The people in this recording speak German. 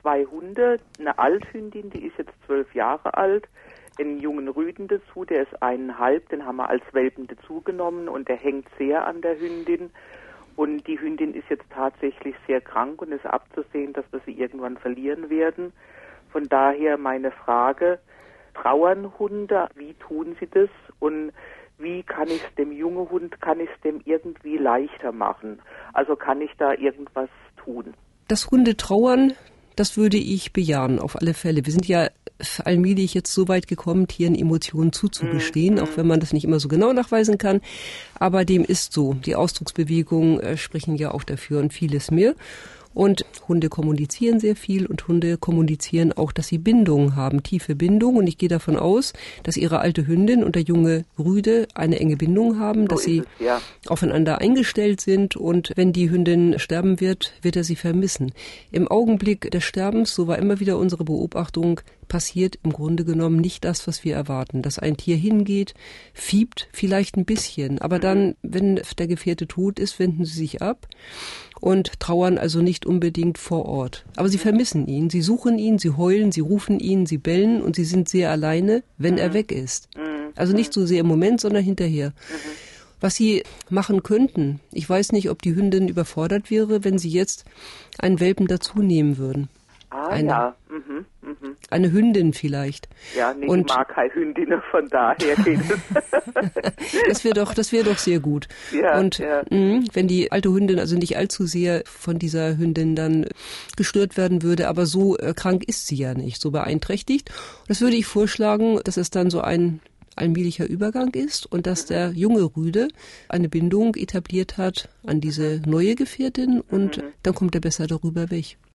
2 Hunde, eine Althündin, die ist jetzt 12 Jahre alt, einen jungen Rüden dazu, der ist 1,5, den haben wir als Welpen dazugenommen und der hängt sehr an der Hündin. Und die Hündin ist jetzt tatsächlich sehr krank und ist abzusehen, dass wir sie irgendwann verlieren werden. Von daher meine Frage, trauern Hunde, wie tun sie das und wie kann ich es dem jungen Hund, kann ich es dem irgendwie leichter machen? Also kann ich da irgendwas tun? Dass Hunde trauern, das würde ich bejahen, auf alle Fälle. Wir sind ja allmählich jetzt so weit gekommen, Tieren Emotionen zuzugestehen, auch wenn man das nicht immer so genau nachweisen kann. Aber dem ist so. Die Ausdrucksbewegungen sprechen ja auch dafür und vieles mehr. Und Hunde kommunizieren sehr viel und Hunde kommunizieren auch, dass sie Bindungen haben, tiefe Bindungen. Und ich gehe davon aus, dass ihre alte Hündin und der junge Rüde eine enge Bindung haben, dass sie aufeinander eingestellt sind. Und wenn die Hündin sterben wird, wird er sie vermissen. Im Augenblick des Sterbens, so war immer wieder unsere Beobachtung, passiert im Grunde genommen nicht das, was wir erwarten. Dass ein Tier hingeht, fiebt vielleicht ein bisschen, aber dann, wenn der Gefährte tot ist, wenden sie sich ab und trauern also nicht unbedingt vor Ort. Aber sie vermissen ihn, sie suchen ihn, sie heulen, sie rufen ihn, sie bellen und sie sind sehr alleine, wenn er weg ist. Also nicht so sehr im Moment, sondern hinterher. Was sie machen könnten, ich weiß nicht, ob die Hündin überfordert wäre, wenn sie jetzt einen Welpen dazu nehmen würden. Eine Hündin vielleicht. Ja, nee, ich mag keine Hündinnen, von daher geht es. Das wäre doch sehr gut. Ja, und wenn die alte Hündin also nicht allzu sehr von dieser Hündin dann gestört werden würde, aber so krank ist sie ja nicht, so beeinträchtigt. Das würde ich vorschlagen, dass es dann so ein allmählicher Übergang ist und dass der junge Rüde eine Bindung etabliert hat an diese neue Gefährtin und dann kommt er besser darüber weg.